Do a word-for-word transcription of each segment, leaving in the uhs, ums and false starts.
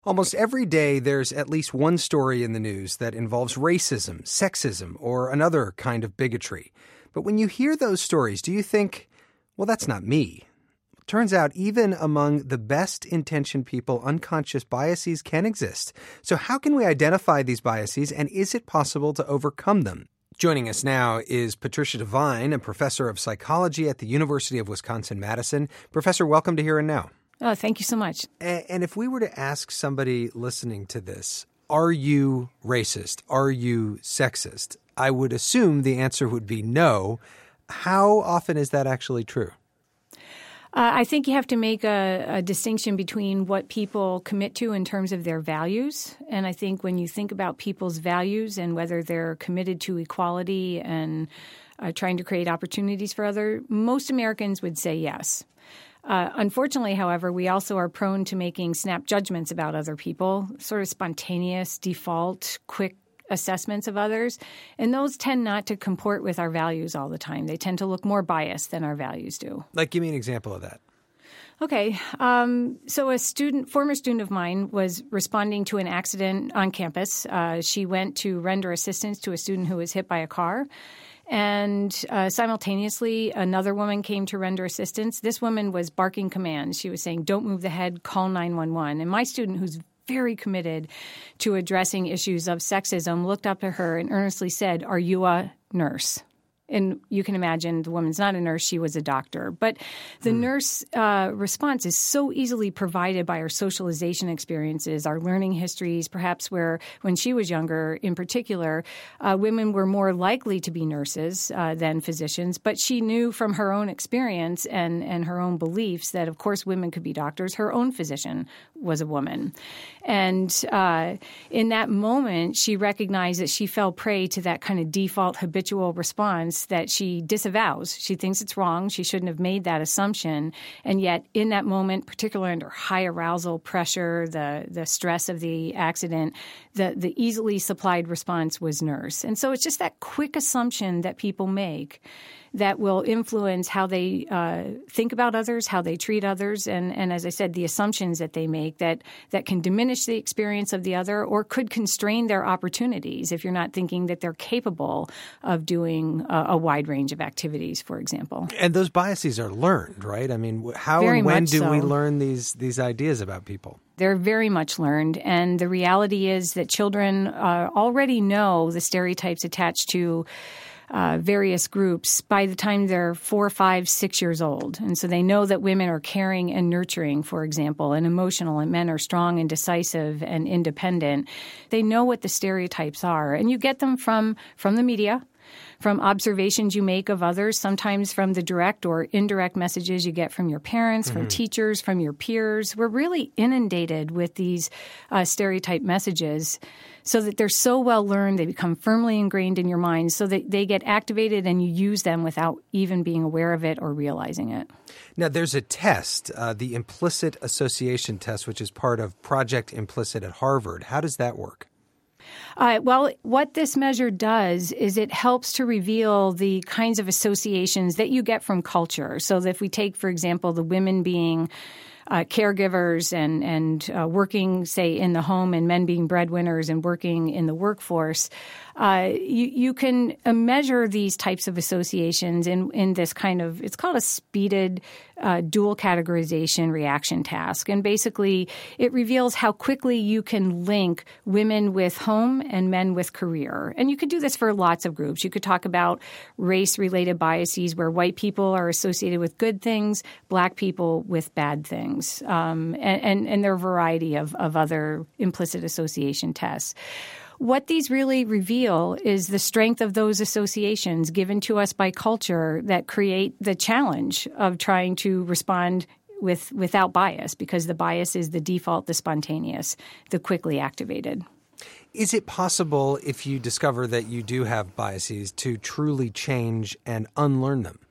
Almost every day, there's at least one story in the news that involves racism, sexism, or another kind of bigotry. But when you hear those stories, do you think, well, that's not me? Turns out even among the best-intentioned people, unconscious biases can exist. So how can we identify these biases, and is it possible to overcome them? Joining us now is Patricia Devine, a professor of psychology at the University of Wisconsin-Madison. Professor, welcome to Here and Now. Oh, thank you so much. And if we were to ask somebody listening to this, are you racist? Are you sexist? I would assume the answer would be no. How often is that actually true? Uh, I think you have to make a, a distinction between what people commit to in terms of their values. And I think when you think about people's values and whether they're committed to equality and uh, trying to create opportunities for others, most Americans would say yes. Uh, unfortunately, however, we also are prone to making snap judgments about other people, sort of spontaneous, default, quick assessments of others. And those tend not to comport with our values all the time. They tend to look more biased than our values do. Like, give me an example of that. Okay. Um, so a student, former student of mine was responding to an accident on campus. Uh, she went to render assistance to a student who was hit by a car. And uh, simultaneously, another woman came to render assistance. This woman was barking commands. She was saying, don't move the head, call nine one one. And my student, who's very committed to addressing issues of sexism, looked up at her and earnestly said, are you a nurse? And you can imagine the woman's not a nurse, she was a doctor. But the mm. nurse uh, response is so easily provided by our socialization experiences, our learning histories, perhaps where when she was younger in particular, uh, women were more likely to be nurses uh, than physicians. But she knew from her own experience and, and her own beliefs that, of course, women could be doctors. Her own physician was a woman. And uh, in that moment, she recognized that she fell prey to that kind of default habitual response that she disavows. She thinks it's wrong. She shouldn't have made that assumption. And yet in that moment, particularly under high arousal pressure, the, the stress of the accident, the, the easily supplied response was nurse. And so it's just that quick assumption that people make that will influence how they uh, think about others, how they treat others, and, and as I said, the assumptions that they make that, that can diminish the experience of the other or could constrain their opportunities if you're not thinking that they're capable of doing a, a wide range of activities, for example. And those biases are learned, right? I mean, how very and when do so. we learn these these ideas about people? They're very much learned. And the reality is that children uh, already know the stereotypes attached to Uh, various groups by the time they're four, five, six years old. And so they know that women are caring and nurturing, for example, and emotional, and men are strong and decisive and independent. They know what the stereotypes are. And you get them from, from the media, from observations you make of others, sometimes from the direct or indirect messages you get from your parents, mm-hmm. from teachers, from your peers. We're really inundated with these uh, stereotype messages so that they're so well learned, they become firmly ingrained in your mind so that they get activated and you use them without even being aware of it or realizing it. Now, there's a test, uh, the implicit association test, which is part of Project Implicit at Harvard. How does that work? Uh, well, what this measure does is it helps to reveal the kinds of associations that you get from culture. So that if we take, for example, the women being uh, caregivers and, and uh, working, say, in the home and men being breadwinners and working in the workforce, uh, you, you can uh, measure these types of associations in, in this kind of – it's called a speeded uh, dual categorization reaction task. And basically it reveals how quickly you can link women with home and men with career. And you could do this for lots of groups. You could talk about race-related biases where white people are associated with good things, black people with bad things. Um, and, and, and there are a variety of, of other implicit association tests. What these really reveal is the strength of those associations given to us by culture that create the challenge of trying to respond with without bias, because the bias is the default, the spontaneous, the quickly activated. Is it possible, if you discover that you do have biases, to truly change and unlearn them?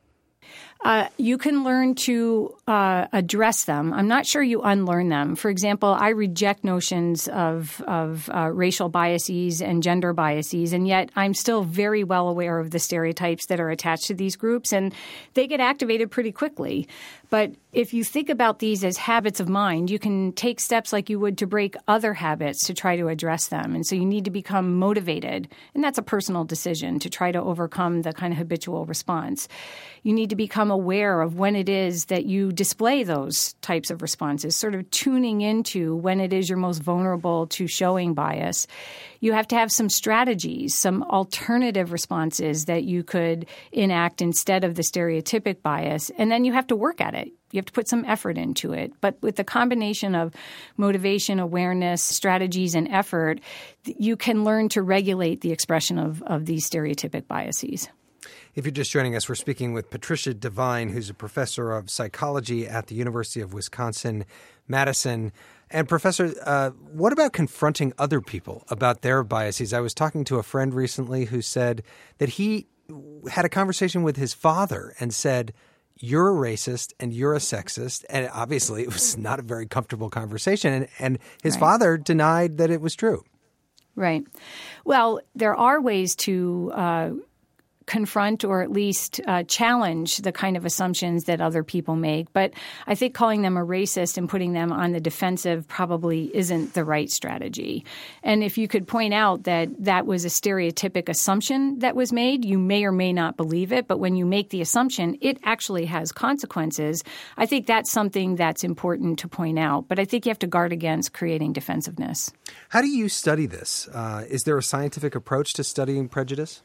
Uh, you can learn to uh, address them. I'm not sure you unlearn them. For example, I reject notions of, of uh, racial biases and gender biases, and yet I'm still very well aware of the stereotypes that are attached to these groups, and they get activated pretty quickly. But if you think about these as habits of mind, you can take steps like you would to break other habits to try to address them. And so you need to become motivated, and that's a personal decision to try to overcome the kind of habitual response. You need to become aware of when it is that you display those types of responses, sort of tuning into when it is you're most vulnerable to showing bias. You have to have some strategies, some alternative responses that you could enact instead of the stereotypic bias, and then you have to work at it. You have to put some effort into it. But with the combination of motivation, awareness, strategies, and effort, you can learn to regulate the expression of, of these stereotypic biases. If you're just joining us, we're speaking with Patricia Devine, who's a professor of psychology at the University of Wisconsin-Madison. And Professor, uh, what about confronting other people about their biases? I was talking to a friend recently who said that he had a conversation with his father and said, "You're a racist and you're a sexist." And obviously it was not a very comfortable conversation. And, and his right. father denied that it was true. Right. Well, there are ways to uh, confront or at least uh, challenge the kind of assumptions that other people make. But I think calling them a racist and putting them on the defensive probably isn't the right strategy. And if you could point out that that was a stereotypic assumption that was made, you may or may not believe it. But when you make the assumption, it actually has consequences. I think that's something that's important to point out. But I think you have to guard against creating defensiveness. How do you study this? Uh, is there a scientific approach to studying prejudice?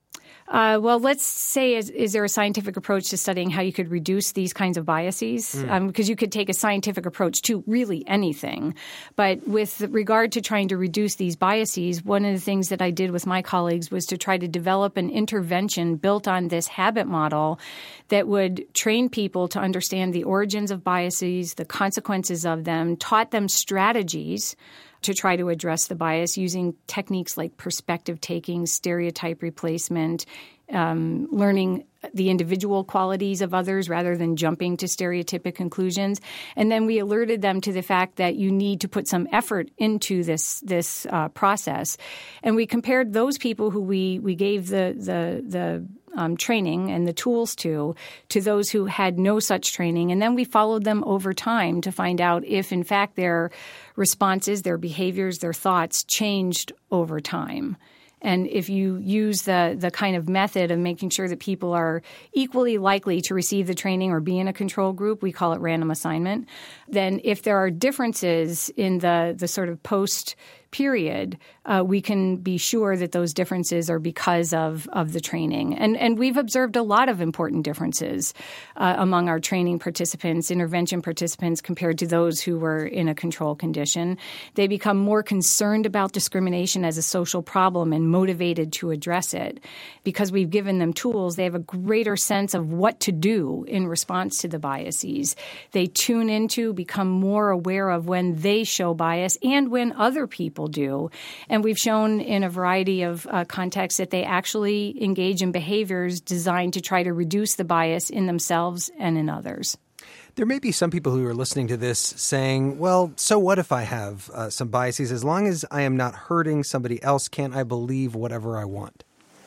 Uh, well, let's say, is, is there a scientific approach to studying how you could reduce these kinds of biases? Mm. Um, because you could take a scientific approach to really anything. But with regard to trying to reduce these biases, one of the things that I did with my colleagues was to try to develop an intervention built on this habit model that would train people to understand the origins of biases, the consequences of them, taught them strategies to try to address the bias using techniques like perspective taking, stereotype replacement, um, learning the individual qualities of others rather than jumping to stereotypic conclusions. And then we alerted them to the fact that you need to put some effort into this this uh, process. And we compared those people who we, we gave the the the Um, training and the tools to, to those who had no such training. And then we followed them over time to find out if, in fact, their responses, their behaviors, their thoughts changed over time. And if you use the the kind of method of making sure that people are equally likely to receive the training or be in a control group, we call it random assignment, then if there are differences in the, the sort of post period, uh, we can be sure that those differences are because of, of the training. And and we've observed a lot of important differences uh, among our training participants, intervention participants, compared to those who were in a control condition. They become more concerned about discrimination as a social problem and motivated to address it. Because we've given them tools, they have a greater sense of what to do in response to the biases. They tune into, become more aware of when they show bias and when other people do. And we've shown in a variety of uh, contexts that they actually engage in behaviors designed to try to reduce the bias in themselves and in others. There may be some people who are listening to this saying, well, so what if I have uh, some biases? As long as I am not hurting somebody else, can't I believe whatever I want?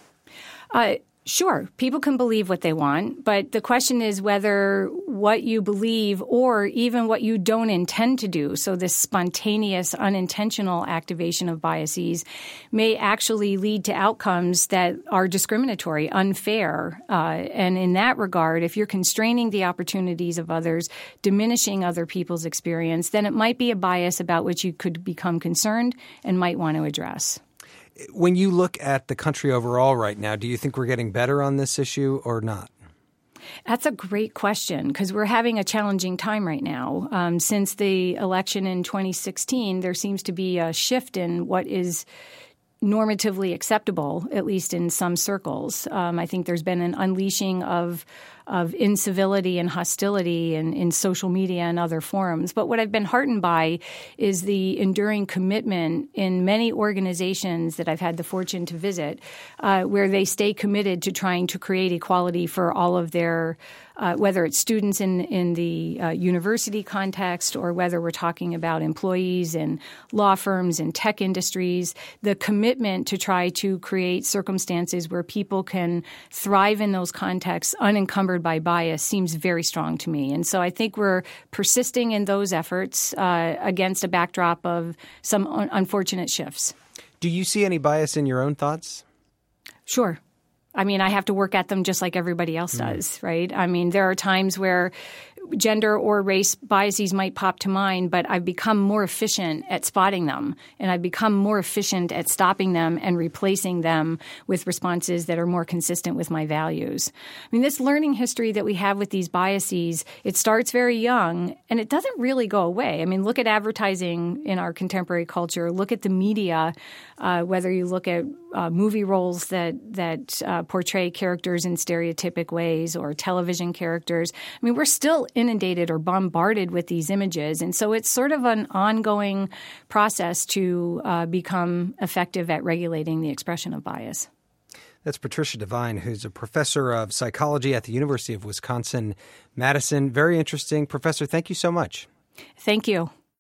Uh Sure, people can believe what they want, but the question is whether what you believe or even what you don't intend to do, so this spontaneous, unintentional activation of biases, may actually lead to outcomes that are discriminatory, unfair. Uh, and in that regard, if you're constraining the opportunities of others, diminishing other people's experience, then it might be a bias about which you could become concerned and might want to address. When you look at the country overall right now, do you think we're getting better on this issue or not? That's a great question because we're having a challenging time right now. Um, since the election in twenty sixteen, there seems to be a shift in what is normatively acceptable, at least in some circles. Um, I think there's been an unleashing of of incivility and hostility in, in social media and other forums. But what I've been heartened by is the enduring commitment in many organizations that I've had the fortune to visit, uh, where they stay committed to trying to create equality for all of their Uh, whether it's students in, in the uh, university context or whether we're talking about employees in law firms and tech industries, the commitment to try to create circumstances where people can thrive in those contexts unencumbered tempered by bias seems very strong to me. And so I think we're persisting in those efforts uh, against a backdrop of some un- unfortunate shifts. Do you see any bias in your own thoughts? Sure. I mean, I have to work at them just like everybody else does, right? I mean, there are times where gender or race biases might pop to mind, but I've become more efficient at spotting them, and I've become more efficient at stopping them and replacing them with responses that are more consistent with my values. I mean, this learning history that we have with these biases, it starts very young, and it doesn't really go away. I mean, look at advertising in our contemporary culture. Look at the media, uh, whether you look at uh, movie roles that, that uh, portray characters in stereotypic ways or television characters. I mean, we're still inundated or bombarded with these images. And so it's sort of an ongoing process to uh, become effective at regulating the expression of bias. That's Patricia Devine, who's a professor of psychology at the University of Wisconsin-Madison. Very interesting. Professor, thank you so much. Thank you.